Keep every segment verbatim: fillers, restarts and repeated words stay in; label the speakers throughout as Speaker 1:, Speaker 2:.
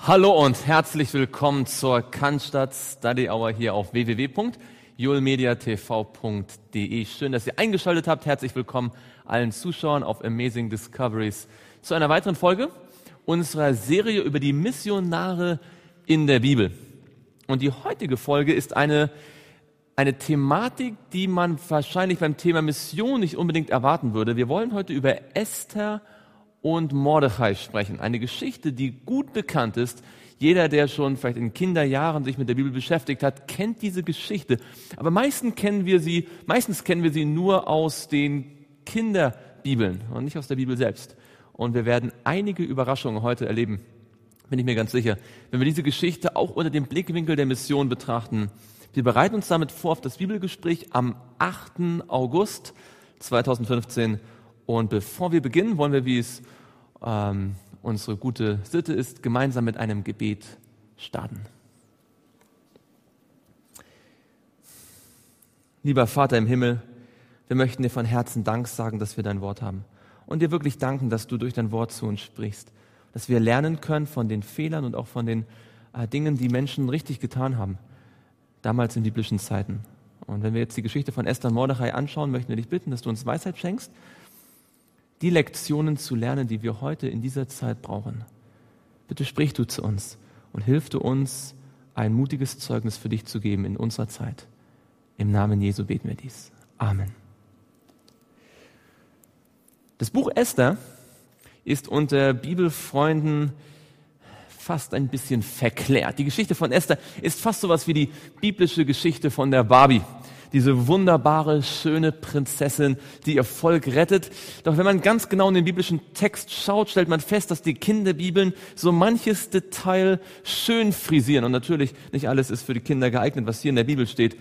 Speaker 1: Hallo und herzlich willkommen zur Cannstatt Study Hour hier auf w w w punkt julmediatv punkt de. Schön, dass ihr eingeschaltet habt. Herzlich willkommen allen Zuschauern auf Amazing Discoveries zu einer weiteren Folge unserer Serie über die Missionare in der Bibel. Und die heutige Folge ist eine, eine Thematik, die man wahrscheinlich beim Thema Mission nicht unbedingt erwarten würde. Wir wollen heute über Esther und Mordechai sprechen. Eine Geschichte, die gut bekannt ist. Jeder, der schon vielleicht in Kinderjahren sich mit der Bibel beschäftigt hat, kennt diese Geschichte. Aber meistens kennen wir sie, meistens kennen wir sie nur aus den Kinderbibeln und nicht aus der Bibel selbst. Und wir werden einige Überraschungen heute erleben, bin ich mir ganz sicher, wenn wir diese Geschichte auch unter dem Blickwinkel der Mission betrachten. Wir bereiten uns damit vor auf das Bibelgespräch am achten August zweitausendfünfzehn. Und bevor wir beginnen, wollen wir, wie es ähm, unsere gute Sitte ist, gemeinsam mit einem Gebet starten. Lieber Vater im Himmel, wir möchten dir von Herzen Dank sagen, dass wir dein Wort haben. Und dir wirklich danken, dass du durch dein Wort zu uns sprichst. Dass wir lernen können von den Fehlern und auch von den äh, Dingen, die Menschen richtig getan haben. Damals in biblischen Zeiten. Und wenn wir jetzt die Geschichte von Esther und Mordechai anschauen, möchten wir dich bitten, dass du uns Weisheit schenkst, die Lektionen zu lernen, die wir heute in dieser Zeit brauchen. Bitte sprich du zu uns und hilf du uns, ein mutiges Zeugnis für dich zu geben in unserer Zeit. Im Namen Jesu beten wir dies. Amen. Das Buch Esther ist unter Bibelfreunden fast ein bisschen verklärt. Die Geschichte von Esther ist fast sowas wie die biblische Geschichte von der Barbie. Diese wunderbare, schöne Prinzessin, die ihr Volk rettet. Doch wenn man ganz genau in den biblischen Text schaut, stellt man fest, dass die Kinderbibeln so manches Detail schön frisieren. Und natürlich, nicht alles ist für die Kinder geeignet, was hier in der Bibel steht.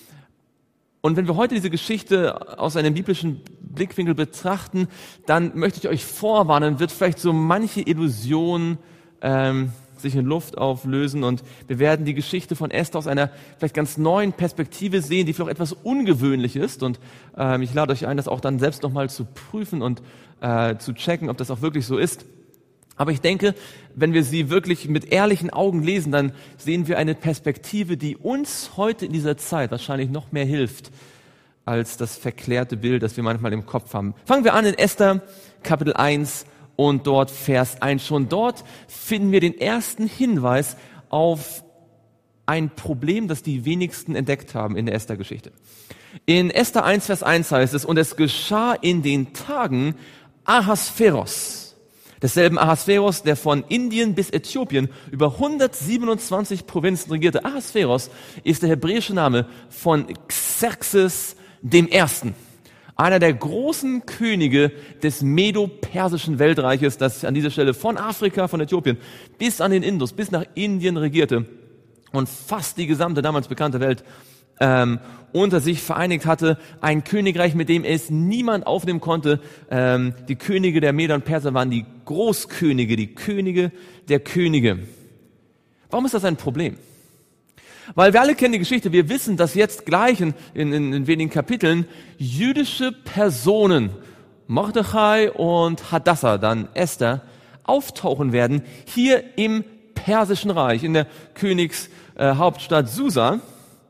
Speaker 1: Und wenn wir heute diese Geschichte aus einem biblischen Blickwinkel betrachten, dann möchte ich euch vorwarnen, wird vielleicht so manche Illusion ähm, sich in Luft auflösen und wir werden die Geschichte von Esther aus einer vielleicht ganz neuen Perspektive sehen, die vielleicht etwas ungewöhnlich ist und ähm, ich lade euch ein, das auch dann selbst nochmal zu prüfen und äh, zu checken, ob das auch wirklich so ist. Aber ich denke, wenn wir sie wirklich mit ehrlichen Augen lesen, dann sehen wir eine Perspektive, die uns heute in dieser Zeit wahrscheinlich noch mehr hilft, als das verklärte Bild, das wir manchmal im Kopf haben. Fangen wir an in Esther, Kapitel eins und dort Vers eins. Schon dort finden wir den ersten Hinweis auf ein Problem, das die wenigsten entdeckt haben in der Esther-Geschichte. In Esther eins, Vers eins heißt es, und es geschah in den Tagen Ahasveros, desselben Ahasveros, der von Indien bis Äthiopien über hundertsiebenundzwanzig Provinzen regierte. Ahasveros ist der hebräische Name von Xerxes dem Ersten, einer der großen Könige des medo-persischen Weltreiches, das an dieser Stelle von Afrika, von Äthiopien bis an den Indus, bis nach Indien regierte und fast die gesamte damals bekannte Welt ähm, unter sich vereinigt hatte. Ein Königreich, mit dem es niemand aufnehmen konnte. Ähm, die Könige der Meder und Perser waren die Großkönige, die Könige der Könige. Warum ist das ein Problem? Weil wir alle kennen die Geschichte, wir wissen, dass jetzt gleich in, in, in wenigen Kapiteln jüdische Personen, Mordechai und Hadassah, dann Esther, auftauchen werden, hier im Persischen Reich, in der Königshauptstadt äh, Susa.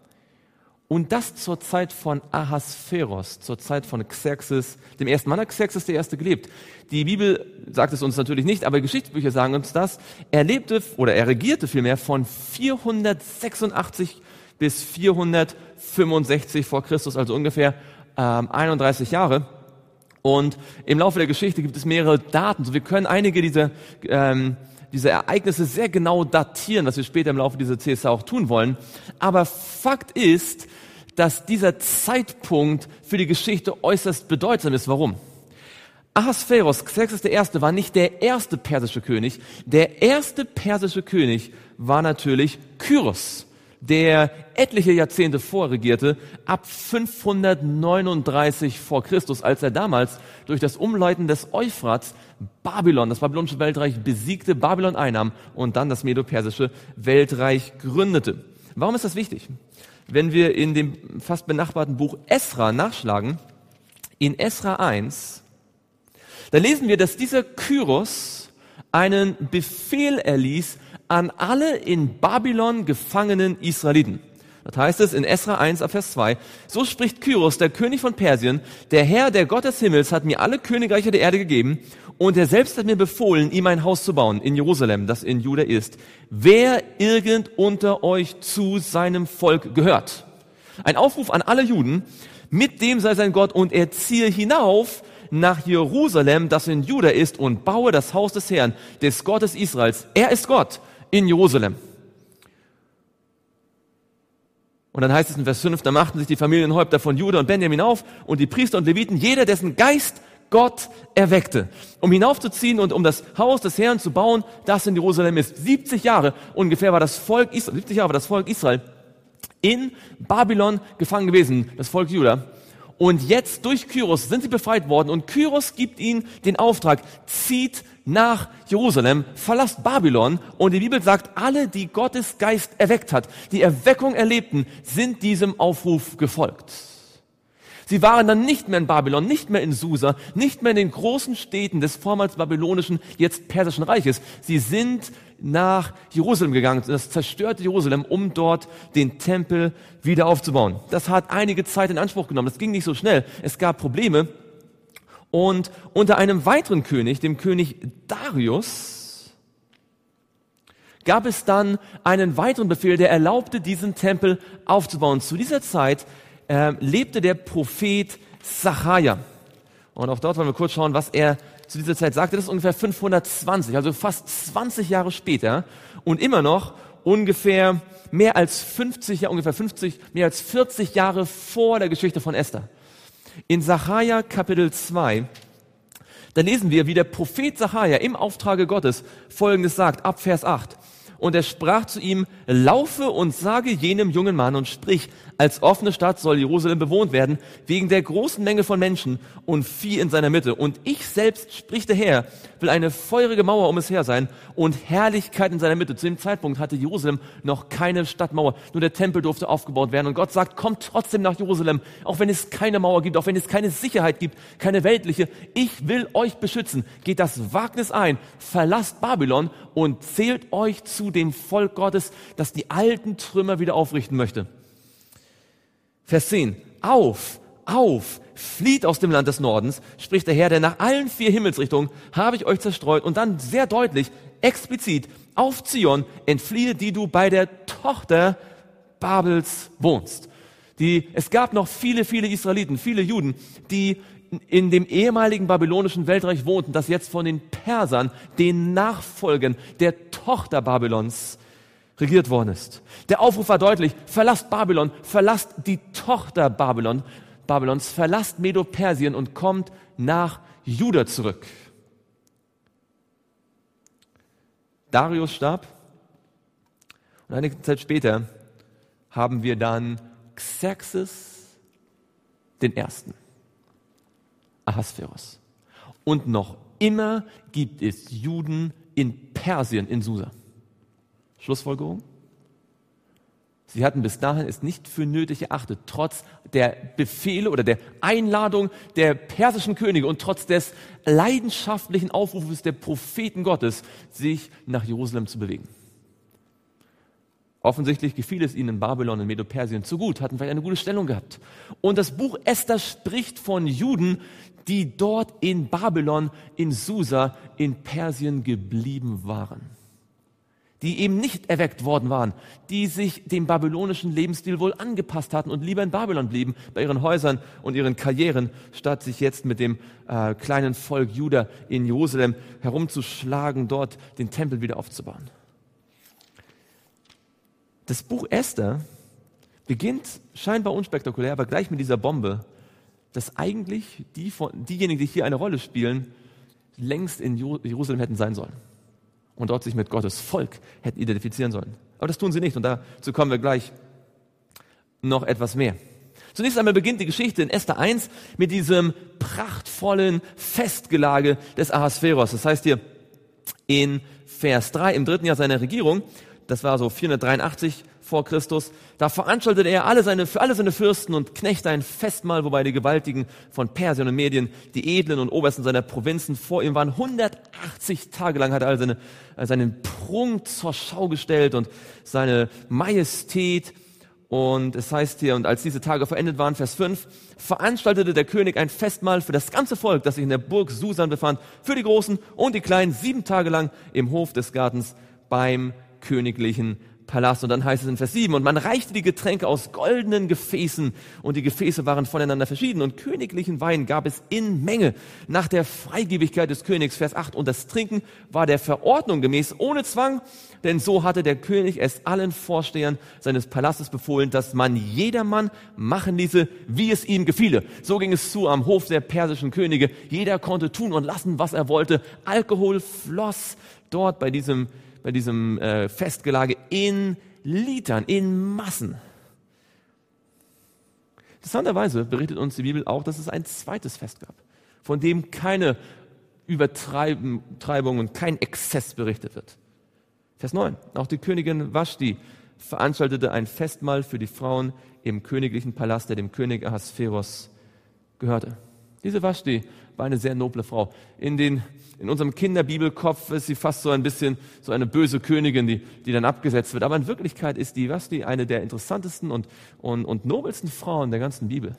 Speaker 1: Und das zur Zeit von Ahasveros, zur Zeit von Xerxes, dem ersten Mann hat Xerxes der Erste gelebt. Die Bibel sagt es uns natürlich nicht, aber Geschichtsbücher sagen uns das. Er lebte, oder er regierte vielmehr von vierhundertsechsundachtzig bis vierhundertfünfundsechzig vor Christus, also ungefähr ähm, einunddreißig Jahre. Und im Laufe der Geschichte gibt es mehrere Daten. So, wir können einige dieser, ähm, dieser Ereignisse sehr genau datieren, was wir später im Laufe dieser C S A auch tun wollen. Aber Fakt ist, dass dieser Zeitpunkt für die Geschichte äußerst bedeutsam ist. Warum? Ahasveros, Xerxes der Erste, war nicht der erste persische König. Der erste persische König war natürlich Kyros, der etliche Jahrzehnte vorregierte, ab fünfhundertneununddreißig vor Christus, als er damals durch das Umleiten des Euphrats Babylon, das babylonische Weltreich, besiegte, Babylon einnahm und dann das medo-persische Weltreich gründete. Warum ist das wichtig? Wenn wir in dem fast benachbarten Buch Esra nachschlagen, in Esra eins, da lesen wir, dass dieser Kyros einen Befehl erließ, an alle in Babylon gefangenen Israeliten. Das heißt es in Esra eins, Vers zwei. So spricht Kyros, der König von Persien, der Herr, der Gott des Himmels, hat mir alle Königreiche der Erde gegeben und er selbst hat mir befohlen, ihm ein Haus zu bauen in Jerusalem, das in Juda ist. Wer irgend unter euch zu seinem Volk gehört. Ein Aufruf an alle Juden, mit dem sei sein Gott und er ziehe hinauf nach Jerusalem, das in Juda ist und baue das Haus des Herrn, des Gottes Israels. Er ist Gott in Jerusalem. Und dann heißt es in Vers fünf, da machten sich die Familienhäupter von Juda und Benjamin auf und die Priester und Leviten, jeder, dessen Geist Gott erweckte, um hinaufzuziehen und um das Haus des Herrn zu bauen, das in Jerusalem ist. siebzig Jahre ungefähr war das Volk Israel, siebzig Jahre war das Volk Israel in Babylon gefangen gewesen, das Volk Juda. Und jetzt durch Kyros sind sie befreit worden und Kyros gibt ihnen den Auftrag, zieht nach Jerusalem, verlasst Babylon und die Bibel sagt, alle, die Gottes Geist erweckt hat, die Erweckung erlebten, sind diesem Aufruf gefolgt. Sie waren dann nicht mehr in Babylon, nicht mehr in Susa, nicht mehr in den großen Städten des vormals babylonischen, jetzt persischen Reiches. Sie sind nach Jerusalem gegangen, das zerstörte Jerusalem, um dort den Tempel wieder aufzubauen. Das hat einige Zeit in Anspruch genommen, das ging nicht so schnell. Es gab Probleme. Und unter einem weiteren König, dem König Darius, gab es dann einen weiteren Befehl, der erlaubte, diesen Tempel aufzubauen. Zu dieser Zeit äh, lebte der Prophet Sacharja. Und auch dort wollen wir kurz schauen, was er zu dieser Zeit sagte. Das ist ungefähr fünfhundertzwanzig, also fast zwanzig Jahre später. Und immer noch ungefähr mehr als fünfzig, ja ungefähr fünfzig, mehr als vierzig Jahre vor der Geschichte von Esther. In Sacharja Kapitel zwei, da lesen wir, wie der Prophet Sacharja im Auftrage Gottes Folgendes sagt, ab Vers acht. Und er sprach zu ihm, laufe und sage jenem jungen Mann und sprich, als offene Stadt soll Jerusalem bewohnt werden, wegen der großen Menge von Menschen und Vieh in seiner Mitte. Und ich selbst, spricht der Herr, will eine feurige Mauer um es her sein und Herrlichkeit in seiner Mitte. Zu dem Zeitpunkt hatte Jerusalem noch keine Stadtmauer, nur der Tempel durfte aufgebaut werden. Und Gott sagt, kommt trotzdem nach Jerusalem, auch wenn es keine Mauer gibt, auch wenn es keine Sicherheit gibt, keine weltliche. Ich will euch beschützen. Geht das Wagnis ein, verlasst Babylon und zählt euch zu dem Volk Gottes, das die alten Trümmer wieder aufrichten möchte. Vers zehn. Auf, auf, flieht aus dem Land des Nordens, spricht der Herr, denn nach allen vier Himmelsrichtungen habe ich euch zerstreut. Und dann sehr deutlich, explizit, auf Zion entfliehe, die du bei der Tochter Babels wohnst. Die, es gab noch viele, viele Israeliten, viele Juden, die in dem ehemaligen babylonischen Weltreich wohnten, das jetzt von den Persern, den Nachfolgern der Tochter Babylons, regiert worden ist. Der Aufruf war deutlich, verlasst Babylon, verlasst die Tochter Babylon, Babylons, verlasst Medo-Persien und kommt nach Juda zurück. Darius starb und einige Zeit später haben wir dann Xerxes den Ersten, Ahasveros. Und noch immer gibt es Juden in Persien, in Susa. Schlussfolgerung? Sie hatten bis dahin es nicht für nötig erachtet, trotz der Befehle oder der Einladung der persischen Könige und trotz des leidenschaftlichen Aufrufes der Propheten Gottes, sich nach Jerusalem zu bewegen. Offensichtlich gefiel es ihnen in Babylon und Medo-Persien zu gut, hatten vielleicht eine gute Stellung gehabt. Und das Buch Esther spricht von Juden, die dort in Babylon, in Susa, in Persien geblieben waren. Die eben nicht erweckt worden waren, die sich dem babylonischen Lebensstil wohl angepasst hatten und lieber in Babylon blieben, bei ihren Häusern und ihren Karrieren, statt sich jetzt mit dem äh, kleinen Volk Juda in Jerusalem herumzuschlagen, dort den Tempel wieder aufzubauen. Das Buch Esther beginnt scheinbar unspektakulär, aber gleich mit dieser Bombe, dass eigentlich die von, diejenigen, die hier eine Rolle spielen, längst in Jerusalem hätten sein sollen und dort sich mit Gottes Volk hätten identifizieren sollen. Aber das tun sie nicht und dazu kommen wir gleich noch etwas mehr. Zunächst einmal beginnt die Geschichte in Esther eins mit diesem prachtvollen Festgelage des Ahasveros. Das heißt hier in Vers drei, im dritten Jahr seiner Regierung, das war so vierhundertdreiundachtzig vor Christus. Da veranstaltete er alle seine, für alle seine Fürsten und Knechte ein Festmahl, wobei die Gewaltigen von Persien und Medien, die Edlen und Obersten seiner Provinzen vor ihm waren. hundertachtzig Tage lang hat er all seine, seinen Prunk zur Schau gestellt und seine Majestät. Und es heißt hier, und als diese Tage verendet waren, Vers fünf, veranstaltete der König ein Festmahl für das ganze Volk, das sich in der Burg Susan befand, für die Großen und die Kleinen, sieben Tage lang im Hof des Gartens beim königlichen Palast. Und dann heißt es in Vers sieben, und man reichte die Getränke aus goldenen Gefäßen, und die Gefäße waren voneinander verschieden, und königlichen Wein gab es in Menge nach der Freigebigkeit des Königs. Vers acht, und das Trinken war der Verordnung gemäß, ohne Zwang, denn so hatte der König es allen Vorstehern seines Palastes befohlen, dass man jedermann machen ließe, wie es ihm gefiele. So ging es zu am Hof der persischen Könige. Jeder konnte tun und lassen, was er wollte. Alkohol floss dort bei diesem bei diesem äh, Festgelage in Litern, in Massen. Interessanterweise berichtet uns die Bibel auch, dass es ein zweites Fest gab, von dem keine Übertreibung und kein Exzess berichtet wird. Vers neun. Auch die Königin Vaschti veranstaltete ein Festmahl für die Frauen im königlichen Palast, der dem König Ahasveros gehörte. Diese Vaschti war eine sehr noble Frau. In, den, in unserem Kinderbibelkopf ist sie fast so ein bisschen so eine böse Königin, die, die dann abgesetzt wird. Aber in Wirklichkeit ist die Vaschti eine der interessantesten und, und, und nobelsten Frauen der ganzen Bibel.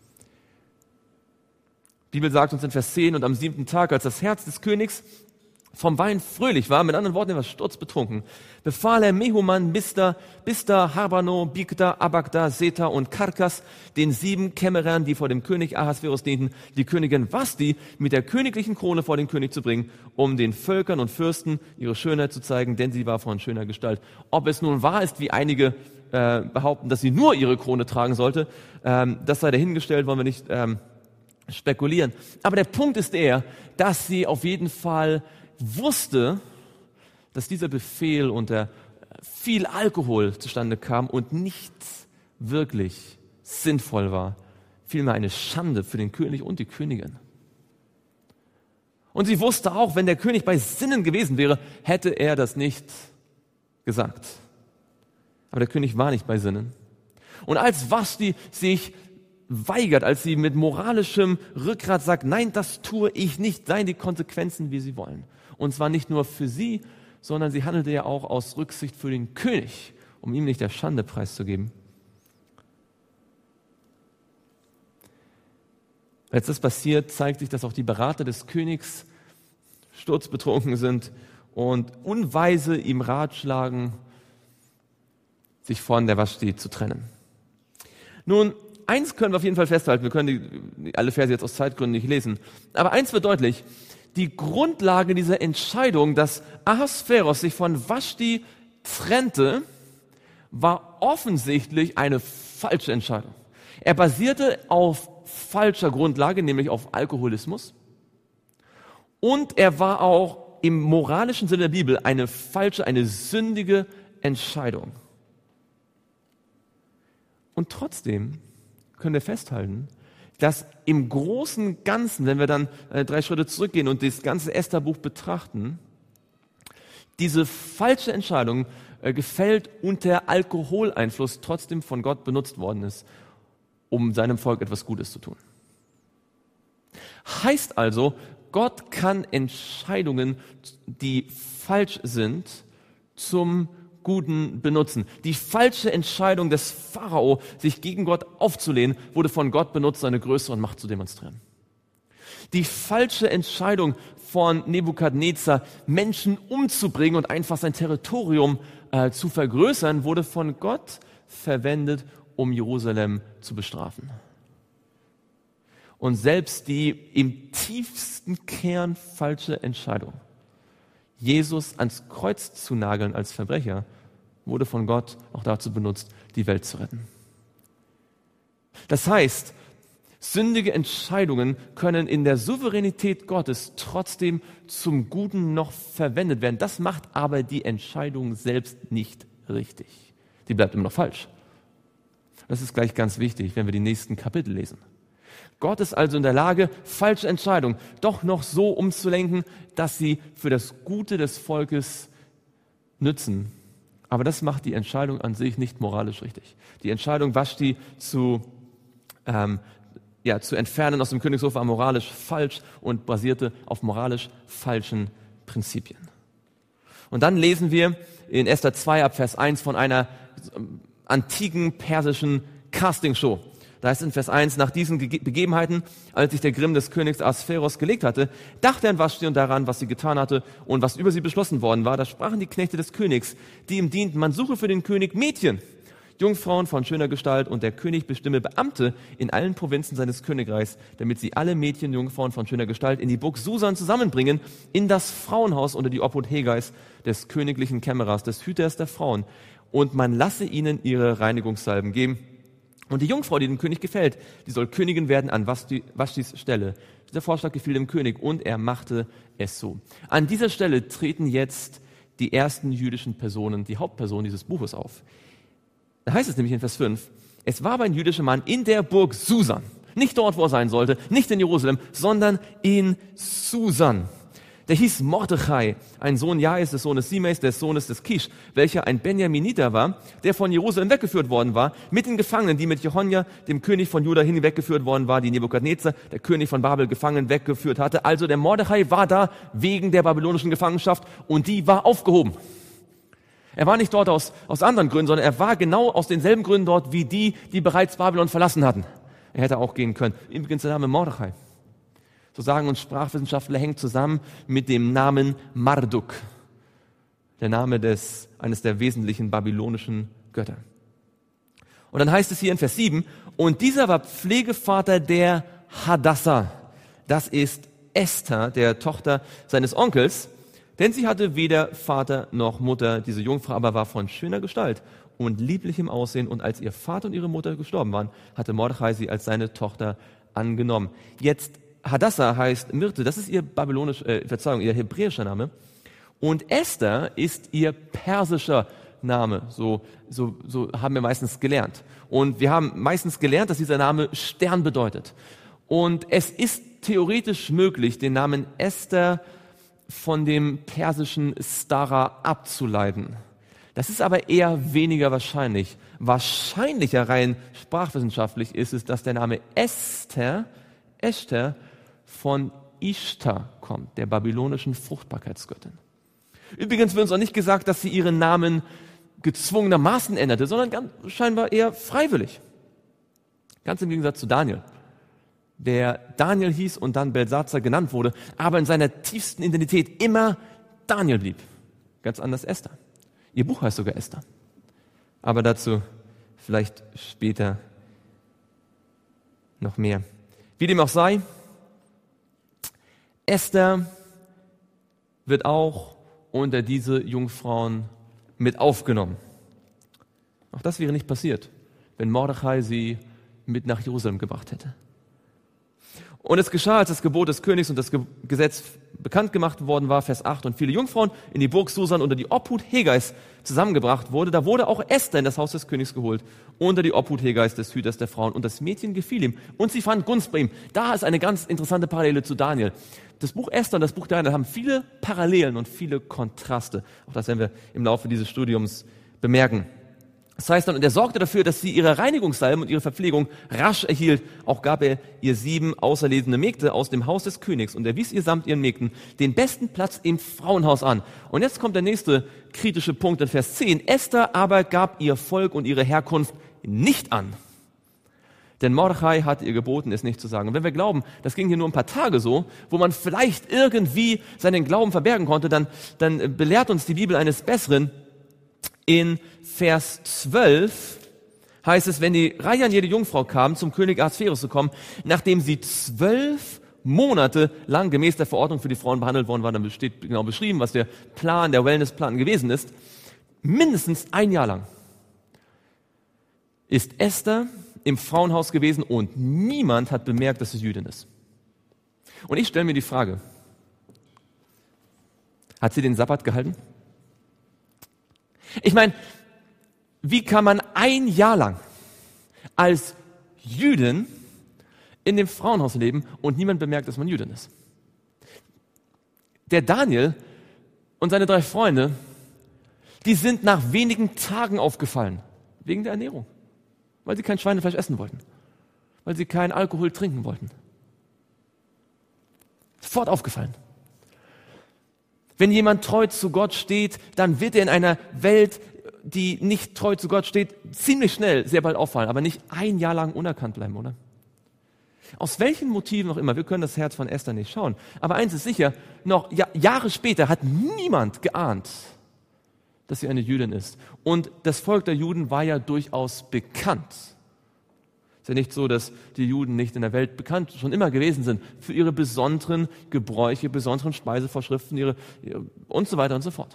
Speaker 1: Die Bibel sagt uns in Vers zehn, und am siebten Tag, als das Herz des Königs vom Wein fröhlich war, mit anderen Worten, er war sturzbetrunken, befahl er Mehuman, Bista, Bista, Harbano, Bigda, Abagda, Seta und Karkas, den sieben Kämmerern, die vor dem König Ahasveros dienten, die Königin Vashti mit der königlichen Krone vor den König zu bringen, um den Völkern und Fürsten ihre Schönheit zu zeigen, denn sie war von schöner Gestalt. Ob es nun wahr ist, wie einige äh, behaupten, dass sie nur ihre Krone tragen sollte, ähm, das sei dahingestellt, wollen wir nicht ähm, spekulieren. Aber der Punkt ist der, dass sie auf jeden Fall wusste, dass dieser Befehl unter viel Alkohol zustande kam und nichts wirklich sinnvoll war. Vielmehr eine Schande für den König und die Königin. Und sie wusste auch, wenn der König bei Sinnen gewesen wäre, hätte er das nicht gesagt. Aber der König war nicht bei Sinnen. Und als Vashti sich weigert, als sie mit moralischem Rückgrat sagt, nein, das tue ich nicht, seien die Konsequenzen, wie sie wollen. Und zwar nicht nur für sie, sondern sie handelte ja auch aus Rücksicht für den König, um ihm nicht der Schande preiszugeben. Als das passiert, zeigt sich, dass auch die Berater des Königs sturzbetrunken sind und unweise ihm ratschlagen, sich von der Vashti zu trennen. Nun, eins können wir auf jeden Fall festhalten, wir können die, alle Verse jetzt aus Zeitgründen nicht lesen, aber eins wird deutlich: Die Grundlage dieser Entscheidung, dass Ahasveros sich von Vashti trennte, war offensichtlich eine falsche Entscheidung. Er basierte auf falscher Grundlage, nämlich auf Alkoholismus. Und er war auch im moralischen Sinne der Bibel eine falsche, eine sündige Entscheidung. Und trotzdem können wir festhalten, dass im großen Ganzen, wenn wir dann äh, drei Schritte zurückgehen und das ganze Esther-Buch betrachten, diese falsche Entscheidung, äh, gefällt unter Alkoholeinfluss, trotzdem von Gott benutzt worden ist, um seinem Volk etwas Gutes zu tun. Heißt also, Gott kann Entscheidungen, die falsch sind, zum Guten benutzen. Die falsche Entscheidung des Pharao, sich gegen Gott aufzulehnen, wurde von Gott benutzt, seine Größe und Macht zu demonstrieren. Die falsche Entscheidung von Nebukadnezar, Menschen umzubringen und einfach sein Territorium äh, zu vergrößern, wurde von Gott verwendet, um Jerusalem zu bestrafen. Und selbst die im tiefsten Kern falsche Entscheidung, Jesus ans Kreuz zu nageln als Verbrecher, wurde von Gott auch dazu benutzt, die Welt zu retten. Das heißt, sündige Entscheidungen können in der Souveränität Gottes trotzdem zum Guten noch verwendet werden. Das macht aber die Entscheidung selbst nicht richtig. Die bleibt immer noch falsch. Das ist gleich ganz wichtig, wenn wir die nächsten Kapitel lesen. Gott ist also in der Lage, falsche Entscheidungen doch noch so umzulenken, dass sie für das Gute des Volkes nützen, Aber das macht die Entscheidung an sich nicht moralisch richtig. Die Entscheidung, Vashti zu, ähm, ja, zu entfernen aus dem Königshof, war moralisch falsch und basierte auf moralisch falschen Prinzipien. Und dann lesen wir in Esther zwei ab Vers eins von einer antiken persischen Castingshow. Da heißt es in Vers eins, nach diesen Begebenheiten, als sich der Grimm des Königs Ahasveros gelegt hatte, dachte er an Vashti und daran, was sie getan hatte und was über sie beschlossen worden war. Da sprachen die Knechte des Königs, die ihm dienten, man suche für den König Mädchen, Jungfrauen von schöner Gestalt, und der König bestimme Beamte in allen Provinzen seines Königreichs, damit sie alle Mädchen, Jungfrauen von schöner Gestalt in die Burg Susan zusammenbringen, in das Frauenhaus unter die Obhut Hegais, des königlichen Kämmerers, des Hüters der Frauen, und man lasse ihnen ihre Reinigungssalben geben. Und die Jungfrau, die dem König gefällt, die soll Königin werden an Vashti, Vashtis Stelle. Dieser Vorschlag gefiel dem König und er machte es so. An dieser Stelle treten jetzt die ersten jüdischen Personen, die Hauptpersonen dieses Buches auf. Da heißt es nämlich in Vers fünf, es war aber ein jüdischer Mann in der Burg Susan. Nicht dort, wo er sein sollte, nicht in Jerusalem, sondern in Susan. Der hieß Mordechai, ein Sohn Jais, des Sohnes Simeis, des Sohnes des Kisch, welcher ein Benjaminiter war, der von Jerusalem weggeführt worden war, mit den Gefangenen, die mit Jehonja, dem König von Juda, hinweggeführt worden war, die Nebukadnezar, der König von Babel, gefangen weggeführt hatte. Also der Mordechai war da wegen der babylonischen Gefangenschaft und die war aufgehoben. Er war nicht dort aus, aus anderen Gründen, sondern er war genau aus denselben Gründen dort, wie die, die bereits Babylon verlassen hatten. Er hätte auch gehen können. Übrigens der Name Mordechai, so sagen uns Sprachwissenschaftler, hängt zusammen mit dem Namen Marduk, der Name des, eines der wesentlichen babylonischen Götter. Und dann heißt es hier in Vers sieben, und dieser war Pflegevater der Hadassa. Das ist Esther, der Tochter seines Onkels, denn sie hatte weder Vater noch Mutter. Diese Jungfrau aber war von schöner Gestalt und lieblichem Aussehen. Und als ihr Vater und ihre Mutter gestorben waren, hatte Mordechai sie als seine Tochter angenommen. Jetzt Hadassa heißt Myrte, das ist ihr babylonisch, äh, Verzeihung, ihr hebräischer Name. Und Esther ist ihr persischer Name. So, so, so haben wir meistens gelernt. Und wir haben meistens gelernt, dass dieser Name Stern bedeutet. Und es ist theoretisch möglich, den Namen Esther von dem persischen Stara abzuleiten. Das ist aber eher weniger wahrscheinlich. Wahrscheinlicher rein sprachwissenschaftlich ist es, dass der Name Esther, Esther von Ishtar kommt, der babylonischen Fruchtbarkeitsgöttin. Übrigens wird uns auch nicht gesagt, dass sie ihren Namen gezwungenermaßen änderte, sondern ganz scheinbar eher freiwillig. Ganz im Gegensatz zu Daniel, der Daniel hieß und dann Belsazar genannt wurde, aber in seiner tiefsten Identität immer Daniel blieb. Ganz anders Esther. Ihr Buch heißt sogar Esther. Aber dazu vielleicht später noch mehr. Wie dem auch sei, Esther wird auch unter diese Jungfrauen mit aufgenommen. Auch das wäre nicht passiert, wenn Mordechai sie mit nach Jerusalem gebracht hätte. Und es geschah, als das Gebot des Königs und das Ge- Gesetz bekannt gemacht worden war, Vers acht, und viele Jungfrauen in die Burg Susan unter die Obhut Hegais zusammengebracht wurde. Da wurde auch Esther in das Haus des Königs geholt, unter die Obhut Hegais, des Hüters der Frauen. Und das Mädchen gefiel ihm und sie fand Gunst bei ihm. Da ist eine ganz interessante Parallele zu Daniel. Das Buch Esther und das Buch Daniel haben viele Parallelen und viele Kontraste. Auch das werden wir im Laufe dieses Studiums bemerken. Das heißt dann, und er sorgte dafür, dass sie ihre Reinigungssalben und ihre Verpflegung rasch erhielt. Auch gab er ihr sieben auserlesene Mägde aus dem Haus des Königs und er wies ihr samt ihren Mägden den besten Platz im Frauenhaus an. Und jetzt kommt der nächste kritische Punkt in Vers zehn. Esther aber gab ihr Volk und ihre Herkunft nicht an. Denn Mordechai hat ihr geboten, es nicht zu sagen. Und wenn wir glauben, das ging hier nur ein paar Tage so, wo man vielleicht irgendwie seinen Glauben verbergen konnte, dann, dann belehrt uns die Bibel eines Besseren. In Vers zwölf heißt es, wenn die Reihe an jede Jungfrau kam, zum König Ahasveros zu kommen, nachdem sie zwölf Monate lang gemäß der Verordnung für die Frauen behandelt worden war, dann steht genau beschrieben, was der Plan, der Wellnessplan gewesen ist, mindestens ein Jahr lang ist Esther im Frauenhaus gewesen und niemand hat bemerkt, dass sie Jüdin ist. Und ich stelle mir die Frage, hat sie den Sabbat gehalten? Ich meine, wie kann man ein Jahr lang als Jüdin in dem Frauenhaus leben und niemand bemerkt, dass man Jüdin ist? Der Daniel und seine drei Freunde, Die sind nach wenigen Tagen aufgefallen, wegen der Ernährung, weil sie kein Schweinefleisch essen wollten, weil sie keinen Alkohol trinken wollten. Sofort aufgefallen. Wenn jemand treu zu Gott steht, dann wird er in einer Welt, die nicht treu zu Gott steht, ziemlich schnell, sehr bald auffallen, aber nicht ein Jahr lang unerkannt bleiben, oder? Aus welchen Motiven auch immer, wir können das Herz von Esther nicht schauen, aber eins ist sicher, noch ja, Jahre später hat niemand geahnt, dass sie eine Jüdin ist. Und das Volk der Juden war ja durchaus bekannt. Es ist ja nicht so, dass die Juden nicht in der Welt bekannt schon immer gewesen sind für ihre besonderen Gebräuche, besonderen Speisevorschriften ihre, ihre und so weiter und so fort.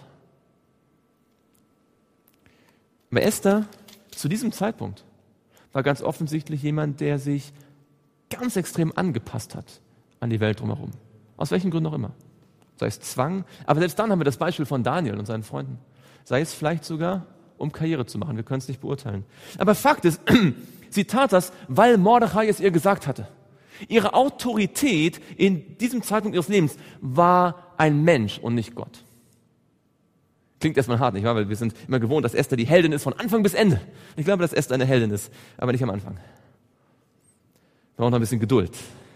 Speaker 1: Aber Esther zu diesem Zeitpunkt war ganz offensichtlich jemand, der sich ganz extrem angepasst hat an die Welt drumherum. Aus welchen Gründen auch immer. Sei es Zwang, aber selbst dann haben wir das Beispiel von Daniel und seinen Freunden. Sei es vielleicht sogar, um Karriere zu machen. Wir können es nicht beurteilen. Aber Fakt ist, sie tat das, weil Mordechai es ihr gesagt hatte. Ihre Autorität in diesem Zeitpunkt ihres Lebens war ein Mensch und nicht Gott. Klingt erstmal hart, nicht wahr? Weil wir sind immer gewohnt, dass Esther die Heldin ist von Anfang bis Ende. Ich glaube, dass Esther eine Heldin ist, aber nicht am Anfang. Wir brauchen noch ein bisschen Geduld.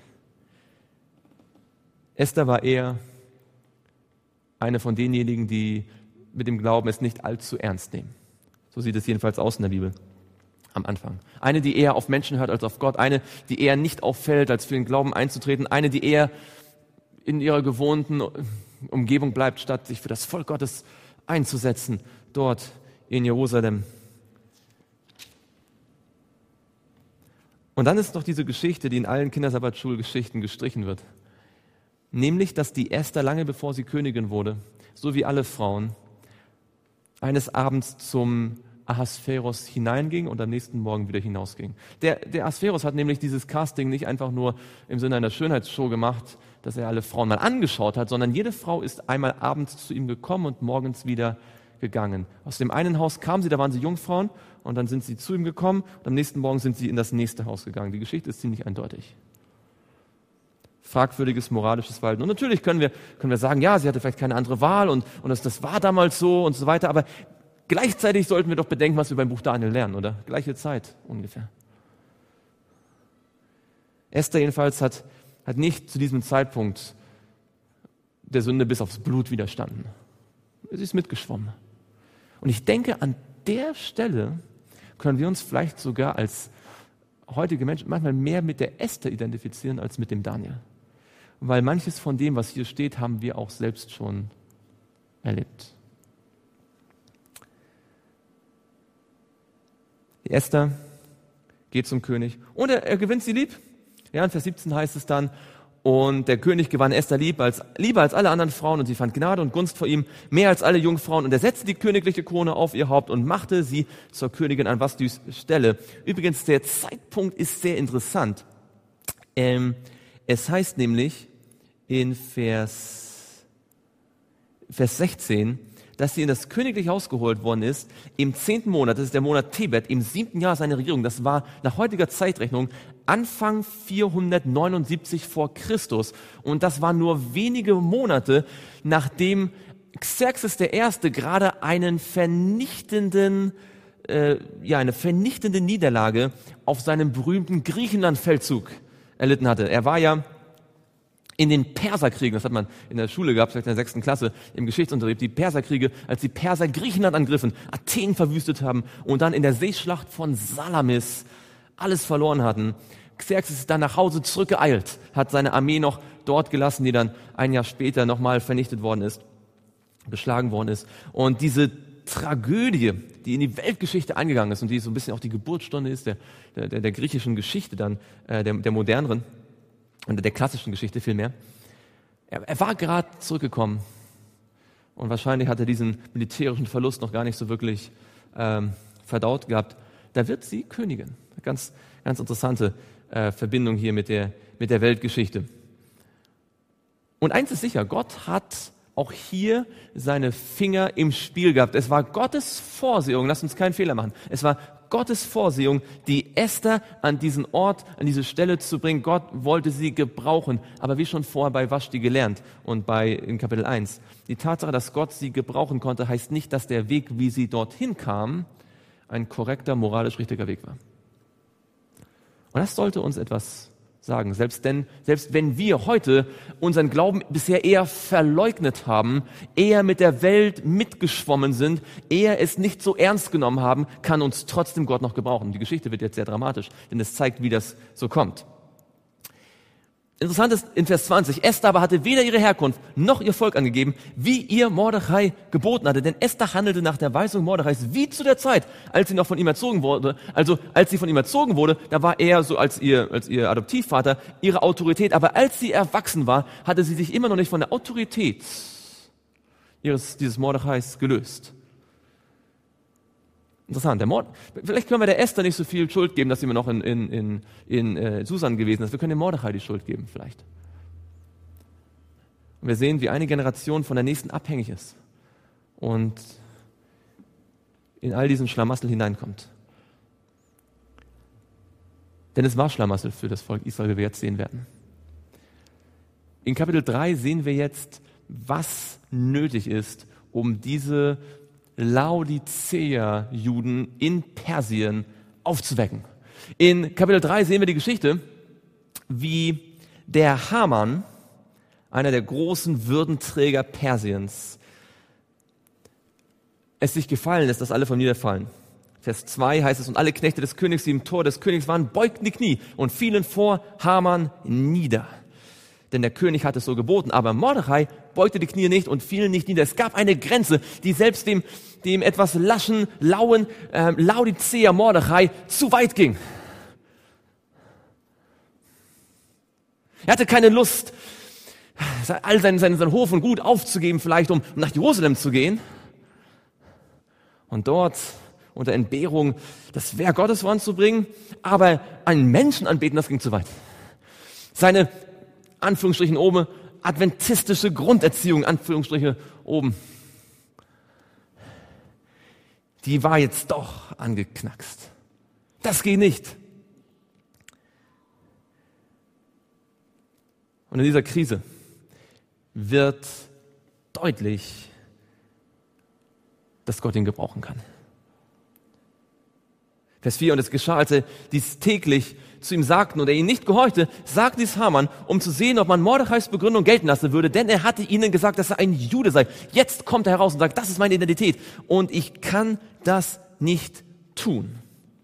Speaker 1: Esther war eher eine von denjenigen, die mit dem Glauben es nicht allzu ernst nehmen. So sieht es jedenfalls aus in der Bibel am Anfang. Eine, die eher auf Menschen hört als auf Gott. Eine, die eher nicht auffällt, als für den Glauben einzutreten. Eine, die eher in ihrer gewohnten Umgebung bleibt, statt sich für das Volk Gottes einzusetzen, dort in Jerusalem. Und dann ist noch diese Geschichte, die in allen Kindersabbatschulgeschichten gestrichen wird. Nämlich, dass die Esther lange bevor sie Königin wurde, so wie alle Frauen, eines Abends zum Ahasveros hineinging und am nächsten Morgen wieder hinausging. Der, der Ahasveros hat nämlich dieses Casting nicht einfach nur im Sinne einer Schönheitsshow gemacht, dass er alle Frauen mal angeschaut hat, sondern jede Frau ist einmal abends zu ihm gekommen und morgens wieder gegangen. Aus dem einen Haus kamen sie, da waren sie Jungfrauen und dann sind sie zu ihm gekommen und am nächsten Morgen sind sie in das nächste Haus gegangen. Die Geschichte ist ziemlich eindeutig. Fragwürdiges moralisches Verhalten. Und natürlich können wir, können wir sagen, ja, sie hatte vielleicht keine andere Wahl und, und das, das war damals so und so weiter, aber gleichzeitig sollten wir doch bedenken, was wir beim Buch Daniel lernen, oder? Gleiche Zeit ungefähr. Esther jedenfalls hat, hat nicht zu diesem Zeitpunkt der Sünde bis aufs Blut widerstanden. Sie ist mitgeschwommen. Und ich denke, an der Stelle können wir uns vielleicht sogar als heutige Menschen manchmal mehr mit der Esther identifizieren als mit dem Daniel. Weil manches von dem, was hier steht, haben wir auch selbst schon erlebt. Die Esther geht zum König und er, er gewinnt sie lieb. Ja, in Vers siebzehn heißt es dann, und der König gewann Esther lieb als, lieber als alle anderen Frauen und sie fand Gnade und Gunst vor ihm, mehr als alle Jungfrauen. Und er setzte die königliche Krone auf ihr Haupt und machte sie zur Königin an Vastis Stelle. Übrigens, der Zeitpunkt ist sehr interessant. Ähm, es heißt nämlich in Vers, Vers sechzehn, dass sie in das königliche Haus geholt worden ist, im zehnten Monat, das ist der Monat Tebet, im siebten Jahr seiner Regierung. Das war nach heutiger Zeitrechnung Anfang vierhundertneunundsiebzig vor Christus. Und das war nur wenige Monate, nachdem Xerxes der Erste gerade einen vernichtenden, äh, ja, eine vernichtende Niederlage auf seinem berühmten Griechenland-Feldzug erlitten hatte. Er war ja in den Perserkriegen, das hat man in der Schule gehabt, vielleicht in der sechsten Klasse, im Geschichtsunterricht, die Perserkriege, als die Perser Griechenland angriffen, Athen verwüstet haben und dann in der Seeschlacht von Salamis alles verloren hatten. Xerxes ist dann nach Hause zurückgeeilt, hat seine Armee noch dort gelassen, die dann ein Jahr später nochmal vernichtet worden ist, geschlagen worden ist. Und diese Tragödie, die in die Weltgeschichte eingegangen ist und die so ein bisschen auch die Geburtsstunde ist der, der, der griechischen Geschichte dann, äh, der, der moderneren, und der klassischen Geschichte vielmehr. Er, er war gerade zurückgekommen und wahrscheinlich hat er diesen militärischen Verlust noch gar nicht so wirklich ähm, verdaut gehabt. Da wird sie Königin. Ganz, ganz interessante äh, Verbindung hier mit der, mit der Weltgeschichte. Und eins ist sicher, Gott hat auch hier seine Finger im Spiel gehabt. Es war Gottes Vorsehung, lasst uns keinen Fehler machen. Es war Gottes Vorsehung, die Esther an diesen Ort, an diese Stelle zu bringen. Gott wollte sie gebrauchen. Aber wie schon vorher bei Vashti gelernt und bei in Kapitel eins, die Tatsache, dass Gott sie gebrauchen konnte, heißt nicht, dass der Weg, wie sie dorthin kam, ein korrekter, moralisch richtiger Weg war. Und das sollte uns etwas sagen. Selbst, denn, selbst wenn wir heute unseren Glauben bisher eher verleugnet haben, eher mit der Welt mitgeschwommen sind, eher es nicht so ernst genommen haben, kann uns trotzdem Gott noch gebrauchen. Die Geschichte wird jetzt sehr dramatisch, denn es zeigt, wie das so kommt. Interessant ist in Vers zwanzig, Esther aber hatte weder ihre Herkunft noch ihr Volk angegeben, wie ihr Mordechai geboten hatte. Denn Esther handelte nach der Weisung Mordechais wie zu der Zeit, als sie noch von ihm erzogen wurde. Also als sie von ihm erzogen wurde, da war er so als ihr, als ihr Adoptivvater ihre Autorität. Aber als sie erwachsen war, hatte sie sich immer noch nicht von der Autorität ihres, dieses Mordechais gelöst. Interessant. Der Mord, vielleicht können wir der Esther nicht so viel Schuld geben, dass sie immer noch in, in, in, in äh, Susan gewesen ist. Wir können dem Mordechai die Schuld geben vielleicht. Und wir sehen, wie eine Generation von der nächsten abhängig ist und in all diesen Schlamassel hineinkommt. Denn es war Schlamassel für das Volk Israel, wie wir jetzt sehen werden. In Kapitel drei sehen wir jetzt, was nötig ist, um diese Laodicea-Juden in Persien aufzuwecken. In Kapitel drei sehen wir die Geschichte, wie der Haman, einer der großen Würdenträger Persiens, es sich gefallen lässt, dass alle von niederfallen. Vers zwei heißt es, und alle Knechte des Königs, die im Tor des Königs waren, beugten die Knie und fielen vor Haman nieder. Denn der König hat es so geboten, aber Mordechai beugte die Knie nicht und fiel nicht nieder. Es gab eine Grenze, die selbst dem, dem etwas laschen, lauen äh, Laodicea Mordechai zu weit ging. Er hatte keine Lust, all seinen, seinen, seinen Hof und Gut aufzugeben, vielleicht um nach Jerusalem zu gehen und dort unter Entbehrung das Werk Gottes voranzubringen, aber einen Menschen anbeten, das ging zu weit. Seine Anführungsstrichen oben, adventistische Grunderziehung, Anführungsstriche oben, die war jetzt doch angeknackst. Das geht nicht. Und in dieser Krise wird deutlich, dass Gott ihn gebrauchen kann. Vers vier, und es geschah, als er dies täglich zu ihm sagten und er ihnen nicht gehorchte, sagte dies Haman, um zu sehen, ob man Mordechais Begründung gelten lassen würde, denn er hatte ihnen gesagt, dass er ein Jude sei. Jetzt kommt er heraus und sagt, das ist meine Identität und ich kann das nicht tun.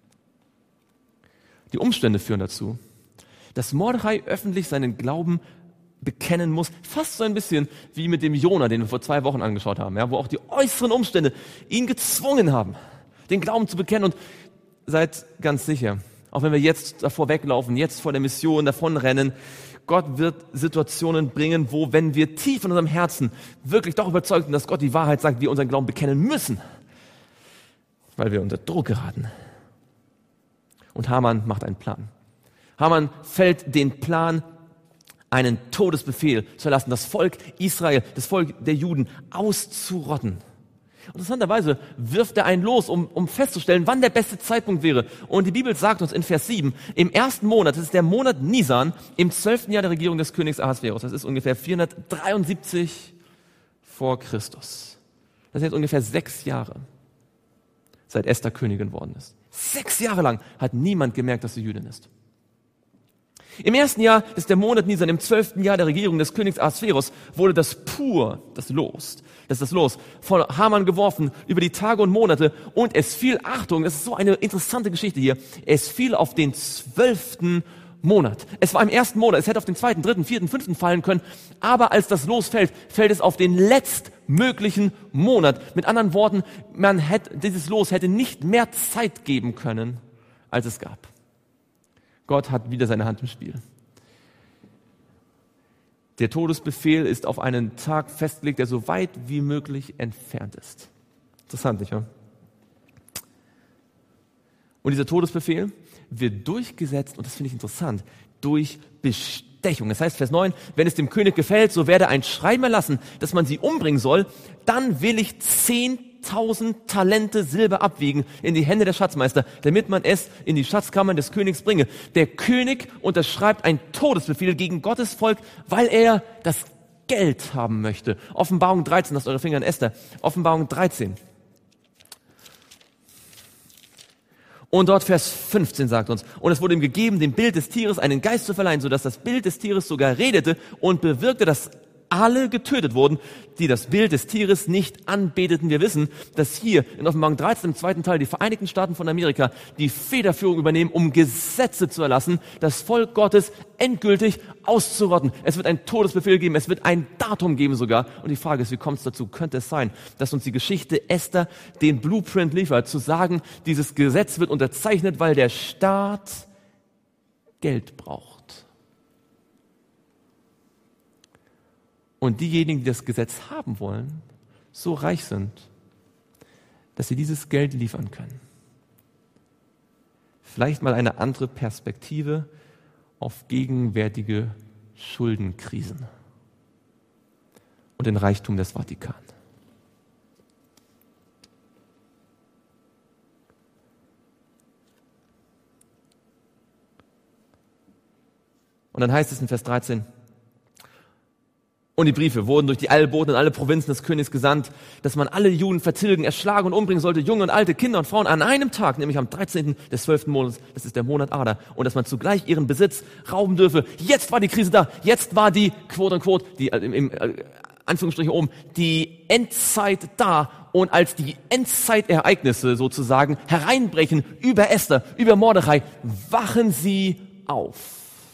Speaker 1: Die Umstände führen dazu, dass Mordechai öffentlich seinen Glauben bekennen muss, fast so ein bisschen wie mit dem Jona, den wir vor zwei Wochen angeschaut haben, ja, wo auch die äußeren Umstände ihn gezwungen haben, den Glauben zu bekennen. Und seid ganz sicher, auch wenn wir jetzt davor weglaufen, jetzt vor der Mission davonrennen, Gott wird Situationen bringen, wo, wenn wir tief in unserem Herzen wirklich doch überzeugt sind, dass Gott die Wahrheit sagt, wir unseren Glauben bekennen müssen, weil wir unter Druck geraten. Und Haman macht einen Plan. Haman fällt den Plan, einen Todesbefehl zu erlassen, das Volk Israel, das Volk der Juden auszurotten. Interessanterweise wirft er einen los, um, um festzustellen, wann der beste Zeitpunkt wäre. Und die Bibel sagt uns in Vers sieben, im ersten Monat, das ist der Monat Nisan, im zwölften Jahr der Regierung des Königs Ahasverus, das ist ungefähr vierhundertdreiundsiebzig vor Christus. Das sind jetzt ungefähr sechs Jahre, seit Esther Königin worden ist. Sechs Jahre lang hat niemand gemerkt, dass sie Jüdin ist. Im ersten Jahr, das ist der Monat Nisan, im zwölften Jahr der Regierung des Königs Ahasverus, wurde das Pur, das Los, das ist das Los, von Haman geworfen über die Tage und Monate und es fiel, Achtung, das ist so eine interessante Geschichte hier, es fiel auf den zwölften Monat. Es war im ersten Monat, es hätte auf den zweiten, dritten, vierten, fünften fallen können, aber als das Los fällt, fällt es auf den letztmöglichen Monat. Mit anderen Worten, man hätte, dieses Los hätte nicht mehr Zeit geben können, als es gab. Gott hat wieder seine Hand im Spiel. Der Todesbefehl ist auf einen Tag festgelegt, der so weit wie möglich entfernt ist. Interessant, nicht wahr? Und dieser Todesbefehl wird durchgesetzt, und das finde ich interessant, durch Bestechung. Das heißt, Vers neun, wenn es dem König gefällt, so werde ein Schreiben erlassen, dass man sie umbringen soll, dann will ich zehntausend zehntausend Talente Silber abwiegen in die Hände der Schatzmeister, damit man es in die Schatzkammern des Königs bringe. Der König unterschreibt einen Todesbefehl gegen Gottes Volk, weil er das Geld haben möchte. Offenbarung dreizehn, lasst eure Finger an Esther. Offenbarung dreizehn. Und dort Vers fünfzehn sagt uns, und es wurde ihm gegeben, dem Bild des Tieres einen Geist zu verleihen, sodass das Bild des Tieres sogar redete und bewirkte, dass alle getötet wurden, die das Bild des Tieres nicht anbeteten. Wir wissen, dass hier in Offenbarung dreizehn im zweiten Teil die Vereinigten Staaten von Amerika die Federführung übernehmen, um Gesetze zu erlassen, das Volk Gottes endgültig auszurotten. Es wird einen Todesbefehl geben, es wird ein Datum geben sogar. Und die Frage ist, wie kommt es dazu? Könnte es sein, dass uns die Geschichte Esther den Blueprint liefert, zu sagen, dieses Gesetz wird unterzeichnet, weil der Staat Geld braucht. Und diejenigen, die das Gesetz haben wollen, so reich sind, dass sie dieses Geld liefern können. Vielleicht mal eine andere Perspektive auf gegenwärtige Schuldenkrisen und den Reichtum des Vatikan. Und dann heißt es in Vers dreizehn, und die Briefe wurden durch die Eilboten in alle Provinzen des Königs gesandt, dass man alle Juden vertilgen, erschlagen und umbringen sollte, junge und alte, Kinder und Frauen an einem Tag, nämlich am dreizehnten des zwölften Monats, das ist der Monat Adar, und dass man zugleich ihren Besitz rauben dürfe. Jetzt war die Krise da, jetzt war die, quote unquote, die, im, im äh, Anführungsstriche oben, die Endzeit da. Und als die Endzeitereignisse sozusagen hereinbrechen über Esther, über Mordechai, wachen sie auf.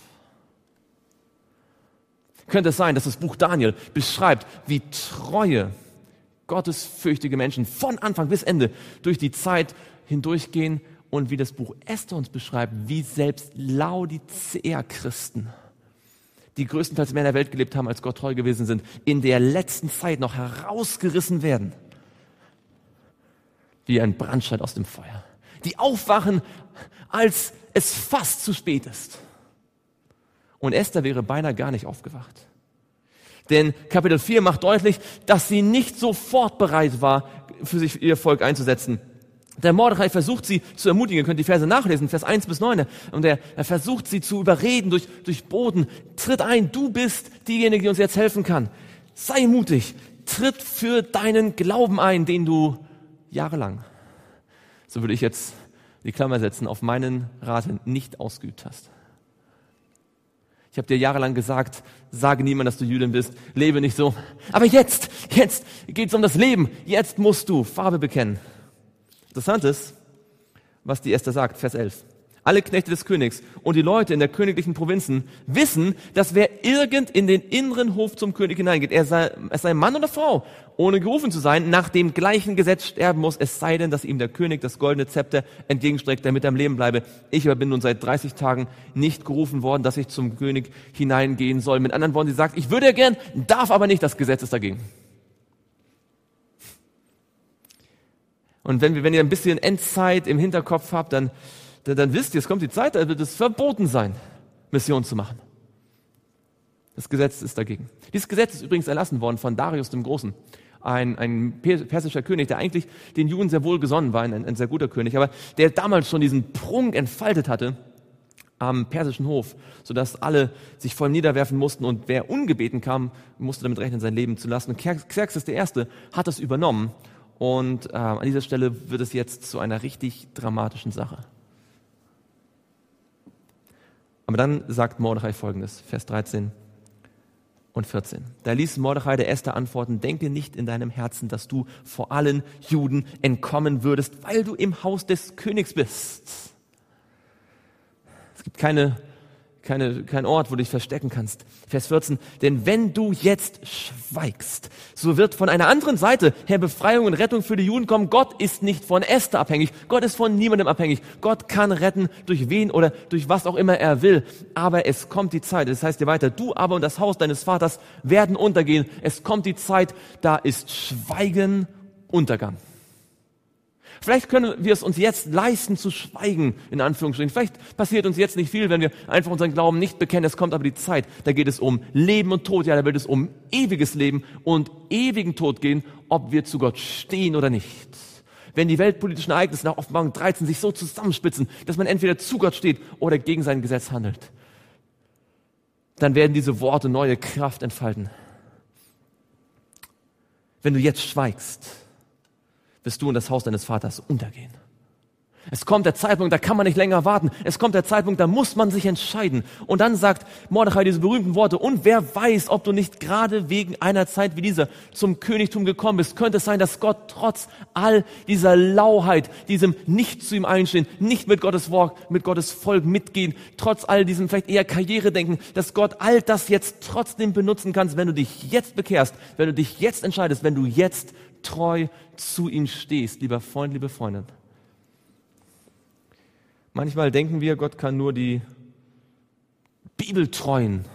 Speaker 1: Könnte es sein, dass das Buch Daniel beschreibt, wie treue, gottesfürchtige Menschen von Anfang bis Ende durch die Zeit hindurchgehen und wie das Buch Esther uns beschreibt, wie selbst Laodicea-Christen, die größtenteils mehr in der Welt gelebt haben, als Gott treu gewesen sind, in der letzten Zeit noch herausgerissen werden, wie ein Brandscheid aus dem Feuer. Die aufwachen, als es fast zu spät ist. Und Esther wäre beinahe gar nicht aufgewacht. Denn Kapitel vier macht deutlich, dass sie nicht sofort bereit war, für sich ihr Volk einzusetzen. Der Mordechai versucht sie zu ermutigen, ihr könnt die Verse nachlesen, Vers eins bis neun. Und er, er versucht sie zu überreden durch, durch Boten. Tritt ein, du bist diejenige, die uns jetzt helfen kann. Sei mutig, tritt für deinen Glauben ein, den du jahrelang, so würde ich jetzt die Klammer setzen, auf meinen Rat nicht ausgeübt hast. Ich habe dir jahrelang gesagt, sage niemand, dass du Jüdin bist, lebe nicht so. Aber jetzt, jetzt geht es um das Leben. Jetzt musst du Farbe bekennen. Interessant ist, was die Esther sagt, Vers elf. Alle Knechte des Königs und die Leute in der königlichen Provinzen wissen, dass wer irgend in den inneren Hof zum König hineingeht, er sei, es sei Mann oder Frau, ohne gerufen zu sein, nach dem gleichen Gesetz sterben muss, es sei denn, dass ihm der König das goldene Zepter entgegenstreckt, damit er am Leben bleibe. Ich aber bin nun seit dreißig Tagen nicht gerufen worden, dass ich zum König hineingehen soll. Mit anderen Worten, sie sagt, ich würde ja gern, darf aber nicht, das Gesetz ist dagegen. Und wenn, wir, wenn ihr ein bisschen Endzeit im Hinterkopf habt, dann Dann, dann wisst ihr, es kommt die Zeit, da wird es verboten sein, Mission zu machen. Das Gesetz ist dagegen. Dieses Gesetz ist übrigens erlassen worden von Darius dem Großen, ein, ein persischer König, der eigentlich den Juden sehr wohl gesonnen war, ein, ein sehr guter König, aber der damals schon diesen Prunk entfaltet hatte am persischen Hof, sodass alle sich voll niederwerfen mussten und wer ungebeten kam, musste damit rechnen, sein Leben zu lassen. Und Xerxes der Erste hat das übernommen und äh, an dieser Stelle wird es jetzt zu einer richtig dramatischen Sache. Aber dann sagt Mordechai Folgendes, Vers dreizehn und vierzehn. Da ließ Mordechai der Esther antworten, denke nicht in deinem Herzen, dass du vor allen Juden entkommen würdest, weil du im Haus des Königs bist. Es gibt keine, keine, kein Ort, wo du dich verstecken kannst. Vers vierzehn, denn wenn du jetzt schweigst, so wird von einer anderen Seite her Befreiung und Rettung für die Juden kommen. Gott ist nicht von Esther abhängig. Gott ist von niemandem abhängig. Gott kann retten durch wen oder durch was auch immer er will. Aber es kommt die Zeit, das heißt dir weiter, du aber und das Haus deines Vaters werden untergehen. Es kommt die Zeit, da ist Schweigen, Untergang. Vielleicht können wir es uns jetzt leisten zu schweigen, in Anführungsstrichen. Vielleicht passiert uns jetzt nicht viel, wenn wir einfach unseren Glauben nicht bekennen. Es kommt aber die Zeit, da geht es um Leben und Tod. Ja, da wird es um ewiges Leben und ewigen Tod gehen, ob wir zu Gott stehen oder nicht. Wenn die weltpolitischen Ereignisse nach Offenbarung dreizehn sich so zusammenspitzen, dass man entweder zu Gott steht oder gegen sein Gesetz handelt, dann werden diese Worte neue Kraft entfalten. Wenn du jetzt schweigst, wirst du in das Haus deines Vaters untergehen. Es kommt der Zeitpunkt, da kann man nicht länger warten. Es kommt der Zeitpunkt, da muss man sich entscheiden. Und dann sagt Mordechai diese berühmten Worte, und wer weiß, ob du nicht gerade wegen einer Zeit wie dieser zum Königtum gekommen bist. Könnte es sein, dass Gott trotz all dieser Lauheit, diesem nicht zu ihm einstehen, nicht mit Gottes Wort, mit Gottes Volk mitgehen, trotz all diesem vielleicht eher Karrieredenken, dass Gott all das jetzt trotzdem benutzen kannst, wenn du dich jetzt bekehrst, wenn du dich jetzt entscheidest, wenn du jetzt treu zu ihm stehst, lieber Freund, liebe Freundin. Manchmal denken wir, Gott kann nur die Bibeltreuen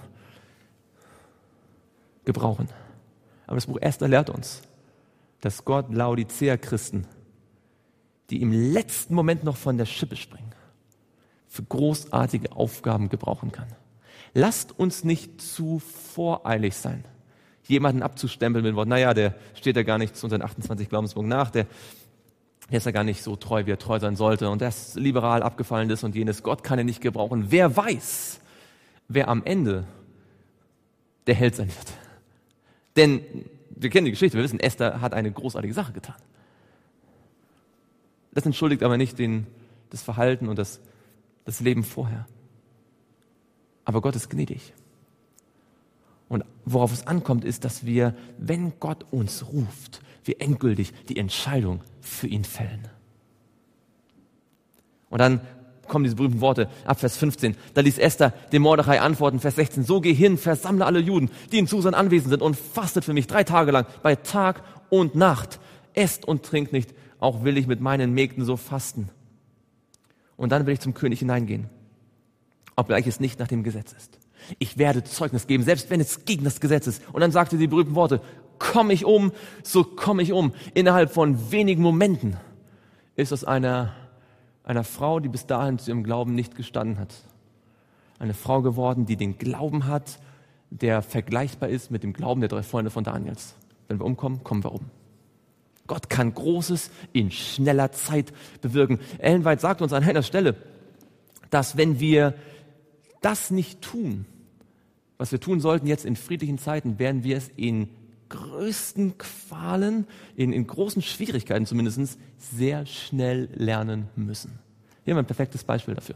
Speaker 1: gebrauchen. Aber das Buch Esther lehrt uns, dass Gott Laodicea-Christen, die im letzten Moment noch von der Schippe springen, für großartige Aufgaben gebrauchen kann. Lasst uns nicht zu voreilig sein, jemanden abzustempeln mit dem Wort, naja, der steht ja gar nicht zu unseren achtundzwanzig Glaubenspunkten nach, der Der ist ja gar nicht so treu, wie er treu sein sollte. Und der ist liberal abgefallen ist und jenes. Gott kann er nicht gebrauchen. Wer weiß, wer am Ende der Held sein wird. Denn wir kennen die Geschichte, wir wissen, Esther hat eine großartige Sache getan. Das entschuldigt aber nicht den, das Verhalten und das, das Leben vorher. Aber Gott ist gnädig. Und worauf es ankommt, ist, dass wir, wenn Gott uns ruft, wir endgültig die Entscheidung für ihn fällen. Und dann kommen diese berühmten Worte ab Vers fünfzehn. Da ließ Esther dem Mordechai antworten, Vers sechzehn. So geh hin, versammle alle Juden, die in Susan anwesend sind, und fastet für mich drei Tage lang, bei Tag und Nacht. Esst und trinkt nicht, auch will ich mit meinen Mägden so fasten. Und dann will ich zum König hineingehen, obgleich es nicht nach dem Gesetz ist. Ich werde Zeugnis geben, selbst wenn es gegen das Gesetz ist. Und dann sagte sie die berühmten Worte, komm ich um, so komm ich um. Innerhalb von wenigen Momenten ist es einer, einer Frau, die bis dahin zu ihrem Glauben nicht gestanden hat. Eine Frau geworden, die den Glauben hat, der vergleichbar ist mit dem Glauben der drei Freunde von Daniels. Wenn wir umkommen, kommen wir um. Gott kann Großes in schneller Zeit bewirken. Ellen White sagt uns an einer Stelle, dass wenn wir das nicht tun, was wir tun sollten jetzt in friedlichen Zeiten, werden wir es in größten Qualen, in, in großen Schwierigkeiten zumindest, sehr schnell lernen müssen. Hier haben wir ein perfektes Beispiel dafür.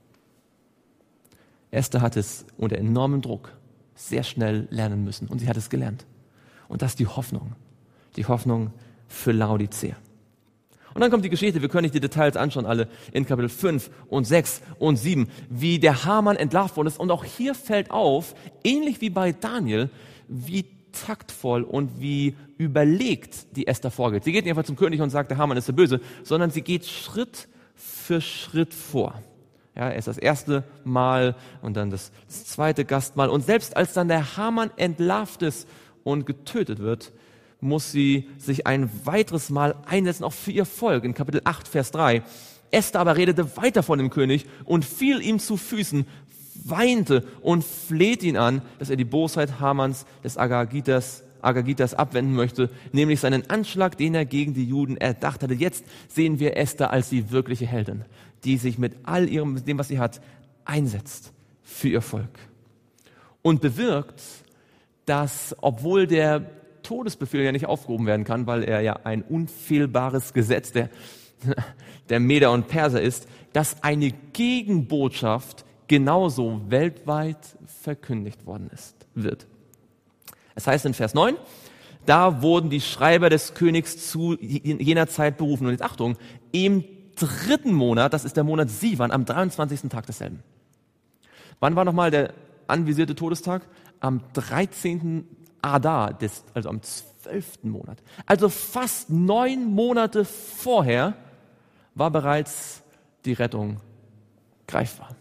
Speaker 1: Esther hat es unter enormem Druck sehr schnell lernen müssen und sie hat es gelernt. Und das ist die Hoffnung, die Hoffnung für Laodicea. Und dann kommt die Geschichte, wir können nicht die Details anschauen, alle in Kapitel fünf und sechs und sieben, wie der Haman entlarvt worden ist. Und auch hier fällt auf, ähnlich wie bei Daniel, wie taktvoll und wie überlegt die Esther vorgeht. Sie geht nicht einfach zum König und sagt, der Haman ist der Böse, sondern sie geht Schritt für Schritt vor. Ja, erst das erste Mal und dann das, das zweite Gastmahl. Und selbst als dann der Haman entlarvt ist und getötet wird, muss sie sich ein weiteres Mal einsetzen, auch für ihr Volk. In Kapitel acht, Vers drei. Esther aber redete weiter von dem König und fiel ihm zu Füßen, weinte und flehte ihn an, dass er die Bosheit Hamans des Agagitas, Agagitas abwenden möchte, nämlich seinen Anschlag, den er gegen die Juden erdacht hatte. Jetzt sehen wir Esther als die wirkliche Heldin, die sich mit all ihrem, mit dem, was sie hat, einsetzt für ihr Volk. Und bewirkt, dass, obwohl der Todesbefehl ja nicht aufgehoben werden kann, weil er ja ein unfehlbares Gesetz der, der Meder und Perser ist, dass eine Gegenbotschaft genauso weltweit verkündigt worden ist, wird. Es heißt in Vers neun, da wurden die Schreiber des Königs zu jener Zeit berufen. Und jetzt Achtung, im dritten Monat, das ist der Monat Sivan, am dreiundzwanzigsten Tag desselben. Wann war nochmal der anvisierte Todestag? Am dreizehnten Adar, des, also am zwölften Monat. Also fast neun Monate vorher war bereits die Rettung greifbar.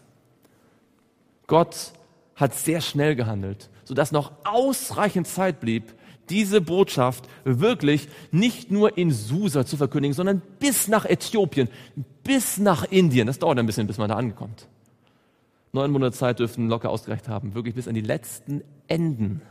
Speaker 1: Gott hat sehr schnell gehandelt, sodass noch ausreichend Zeit blieb, diese Botschaft wirklich nicht nur in Susa zu verkündigen, sondern bis nach Äthiopien, bis nach Indien. Das dauert ein bisschen, bis man da ankommt. Neun Monate Zeit dürften locker ausgereicht haben, wirklich bis an die letzten Enden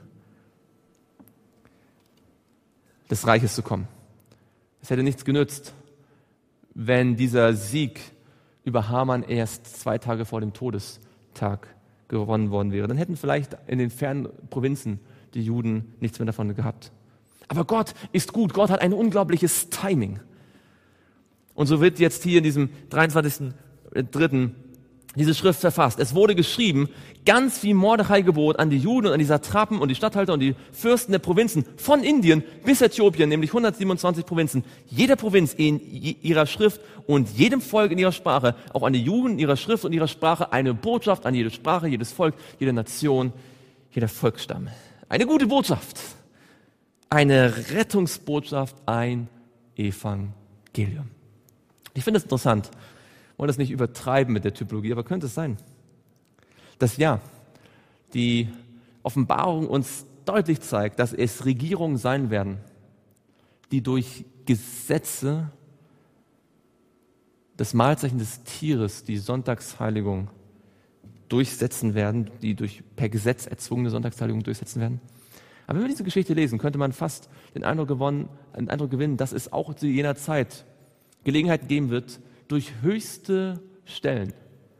Speaker 1: des Reiches zu kommen. Es hätte nichts genützt, wenn dieser Sieg über Haman erst zwei Tage vor dem Todestag gewonnen worden wäre. Dann hätten vielleicht in den fernen Provinzen die Juden nichts mehr davon gehabt. Aber Gott ist gut. Gott hat ein unglaubliches Timing. Und so wird jetzt hier in diesem dreiundzwanzigsten dritten diese Schrift verfasst. Es wurde geschrieben, ganz wie Mordechai gebot, an die Juden und an die Satrapen und die Statthalter und die Fürsten der Provinzen von Indien bis Äthiopien, nämlich hundertsiebenundzwanzig Provinzen, jeder Provinz in ihrer Schrift und jedem Volk in ihrer Sprache, auch an die Juden in ihrer Schrift und ihrer Sprache, eine Botschaft an jede Sprache, jedes Volk, jede Nation, jeder Volksstamm. Eine gute Botschaft, eine Rettungsbotschaft, ein Evangelium. Ich finde es interessant, wollen das nicht übertreiben mit der Typologie, aber könnte es sein, dass ja, die Offenbarung uns deutlich zeigt, dass es Regierungen sein werden, die durch Gesetze das Mahlzeichen des Tieres, die Sonntagsheiligung durchsetzen werden, die durch per Gesetz erzwungene Sonntagsheiligung durchsetzen werden. Aber wenn wir diese Geschichte lesen, könnte man fast den Eindruck, gewonnen, den Eindruck gewinnen, dass es auch zu jener Zeit Gelegenheit geben wird, durch höchste Stellen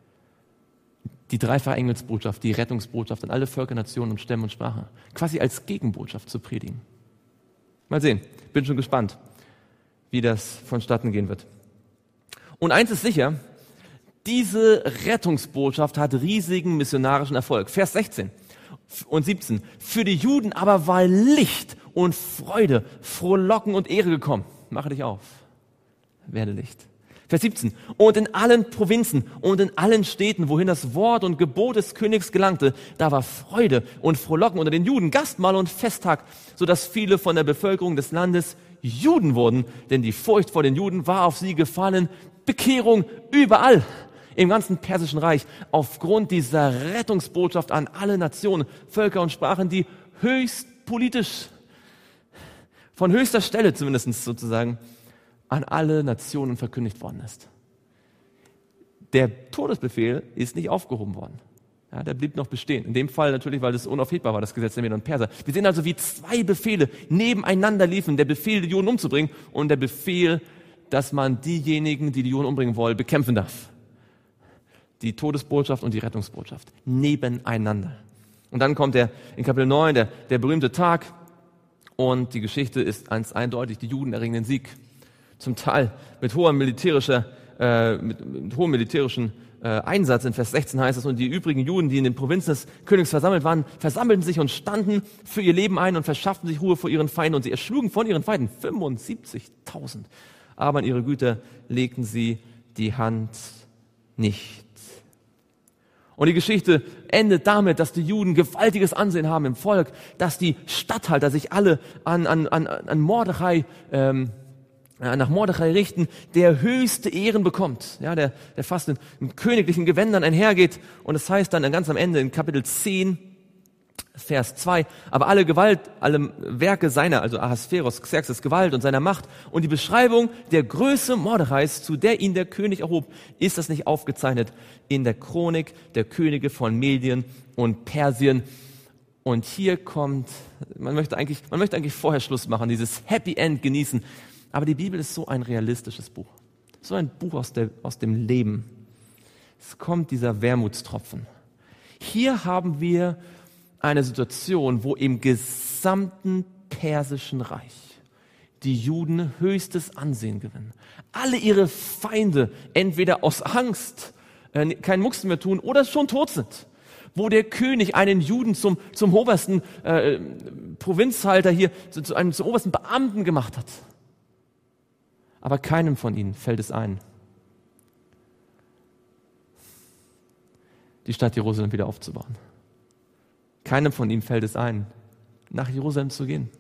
Speaker 1: die dreifache Engelsbotschaft, die Rettungsbotschaft an alle Völker, Nationen und Stämme und Sprache quasi als Gegenbotschaft zu predigen. Mal sehen, bin schon gespannt, wie das vonstatten gehen wird. Und eins ist sicher, diese Rettungsbotschaft hat riesigen missionarischen Erfolg. Vers sechzehn und siebzehn. Für die Juden aber war Licht und Freude, Frohlocken und Ehre gekommen. Mache dich auf, werde Licht. Vers siebzehn. Und in allen Provinzen und in allen Städten, wohin das Wort und Gebot des Königs gelangte, da war Freude und Frohlocken unter den Juden, Gastmahl und Festtag, sodass viele von der Bevölkerung des Landes Juden wurden, denn die Furcht vor den Juden war auf sie gefallen. Bekehrung überall im ganzen Persischen Reich aufgrund dieser Rettungsbotschaft an alle Nationen, Völker und Sprachen, die höchst politisch, von höchster Stelle zumindest sozusagen, an alle Nationen verkündigt worden ist. Der Todesbefehl ist nicht aufgehoben worden. Ja, der blieb noch bestehen. In dem Fall natürlich, weil das unaufhebbar war, das Gesetz der Meder und Perser. Wir sehen also, wie zwei Befehle nebeneinander liefen. Der Befehl, die Juden umzubringen, und der Befehl, dass man diejenigen, die die Juden umbringen wollen, bekämpfen darf. Die Todesbotschaft und die Rettungsbotschaft. Nebeneinander. Und dann kommt der in Kapitel neun, der, der berühmte Tag. Und die Geschichte ist ganz eindeutig. Die Juden erringen den Sieg. Zum Teil mit hoher militärischer, äh, mit, mit hohem militärischen äh, Einsatz. In Vers sechzehn heißt es, und die übrigen Juden, die in den Provinzen des Königs versammelt waren, versammelten sich und standen für ihr Leben ein und verschafften sich Ruhe vor ihren Feinden. Und sie erschlugen von ihren Feinden fünfundsiebzigtausend. Aber an ihre Güter legten sie die Hand nicht. Und die Geschichte endet damit, dass die Juden gewaltiges Ansehen haben im Volk, dass die Statthalter sich alle an, an, an, an Mordechai ähm, nach Mordechai richten, der höchste Ehren bekommt, ja, der, der fast in, in königlichen Gewändern einhergeht. Und es heißt dann ganz am Ende in Kapitel zehn, Vers zwei, aber alle Gewalt, alle Werke seiner, also Ahasveros, Xerxes Gewalt und seiner Macht und die Beschreibung der Größe Mordechais, zu der ihn der König erhob, ist das nicht aufgezeichnet in der Chronik der Könige von Medien und Persien. Und hier kommt, man möchte eigentlich, man möchte eigentlich vorher Schluss machen, dieses Happy End genießen. Aber die Bibel ist so ein realistisches Buch. So ein Buch aus, der, aus dem Leben. Es kommt dieser Wermutstropfen. Hier haben wir eine Situation, wo im gesamten Persischen Reich die Juden höchstes Ansehen gewinnen. Alle ihre Feinde entweder aus Angst äh, keinen Mucks mehr tun oder schon tot sind. Wo der König einen Juden zum, zum obersten äh, Provinzhalter hier, zu, zu einem zum obersten Beamten gemacht hat. Aber keinem von ihnen fällt es ein, die Stadt Jerusalem wieder aufzubauen. Keinem von ihnen fällt es ein, nach Jerusalem zu gehen.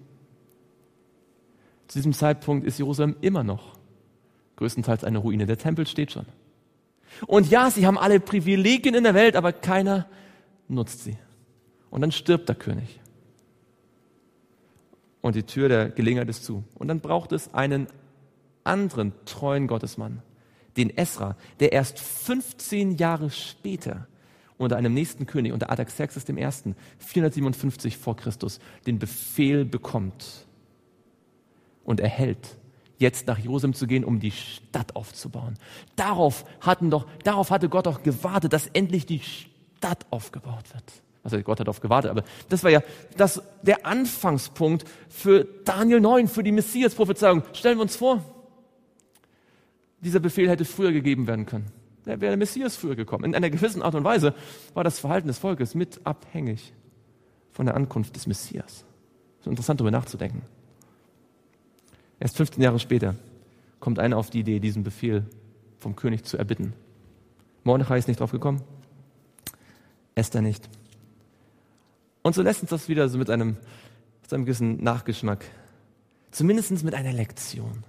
Speaker 1: Zu diesem Zeitpunkt ist Jerusalem immer noch größtenteils eine Ruine. Der Tempel steht schon. Und ja, sie haben alle Privilegien in der Welt, aber keiner nutzt sie. Und dann stirbt der König. und die Tür der Gelegenheit ist zu. Und dann braucht es einen anderen treuen Gottesmann, den Esra, der erst fünfzehn Jahre später unter einem nächsten König, unter Artaxerxes I., vierhundertsiebenundfünfzig vor Christus, den Befehl bekommt und erhält, jetzt nach Jerusalem zu gehen, um die Stadt aufzubauen. Darauf hatten doch, darauf hatte Gott doch gewartet, dass endlich die Stadt aufgebaut wird. Also Gott hat darauf gewartet, aber das war ja das, der Anfangspunkt für Daniel neun, für die Messias-Prophezeiung. Stellen wir uns vor, dieser Befehl hätte früher gegeben werden können. Da wäre der Messias früher gekommen. In einer gewissen Art und Weise war das Verhalten des Volkes mit abhängig von der Ankunft des Messias. Es ist interessant, darüber nachzudenken. Erst fünfzehn Jahre später kommt einer auf die Idee, diesen Befehl vom König zu erbitten. Mordechai ist nicht drauf gekommen, Esther nicht. Und so lässt uns das wieder so mit einem, mit einem gewissen Nachgeschmack, zumindest mit einer Lektion.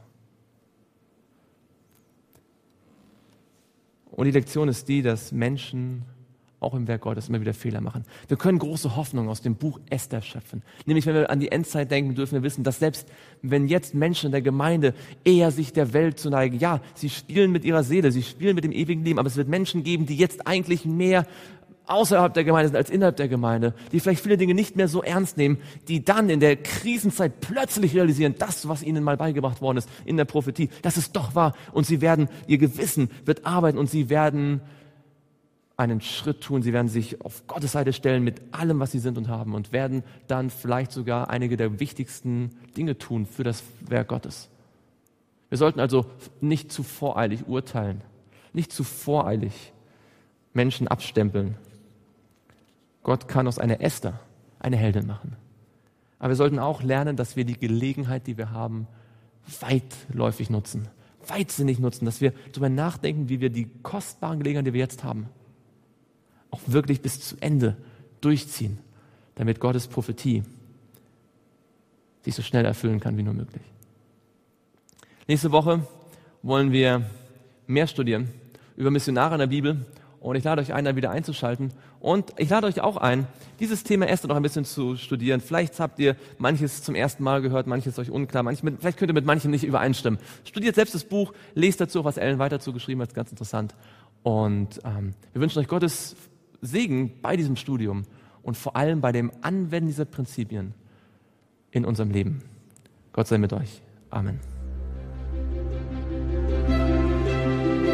Speaker 1: Und die Lektion ist die, dass Menschen auch im Werk Gottes immer wieder Fehler machen. Wir können große Hoffnung aus dem Buch Esther schöpfen. Nämlich, wenn wir an die Endzeit denken, dürfen wir wissen, dass selbst wenn jetzt Menschen in der Gemeinde eher sich der Welt zuneigen, ja, sie spielen mit ihrer Seele, sie spielen mit dem ewigen Leben, aber es wird Menschen geben, die jetzt eigentlich mehr außerhalb der Gemeinde sind als innerhalb der Gemeinde, die vielleicht viele Dinge nicht mehr so ernst nehmen, die dann in der Krisenzeit plötzlich realisieren, das, was ihnen mal beigebracht worden ist in der Prophetie, das ist doch wahr, und sie werden, ihr Gewissen wird arbeiten und sie werden einen Schritt tun, sie werden sich auf Gottes Seite stellen mit allem, was sie sind und haben, und werden dann vielleicht sogar einige der wichtigsten Dinge tun für das Werk Gottes. Wir sollten also nicht zu voreilig urteilen, nicht zu voreilig Menschen abstempeln. Gott kann aus einer Esther eine Heldin machen. Aber wir sollten auch lernen, dass wir die Gelegenheit, die wir haben, weitläufig nutzen, weitsinnig nutzen, dass wir darüber nachdenken, wie wir die kostbaren Gelegenheiten, die wir jetzt haben, auch wirklich bis zu Ende durchziehen, damit Gottes Prophetie sich so schnell erfüllen kann wie nur möglich. Nächste Woche wollen wir mehr studieren über Missionare in der Bibel. Und ich lade euch ein, da wieder einzuschalten. Und ich lade euch auch ein, dieses Thema Esther noch ein bisschen zu studieren. Vielleicht habt ihr manches zum ersten Mal gehört, manches ist euch unklar, manches mit, vielleicht könnt ihr mit manchen nicht übereinstimmen. Studiert selbst das Buch, lest dazu, was Ellen weiter dazu geschrieben hat, das ist ganz interessant. Und ähm, wir wünschen euch Gottes Segen bei diesem Studium und vor allem bei dem Anwenden dieser Prinzipien in unserem Leben. Gott sei mit euch. Amen.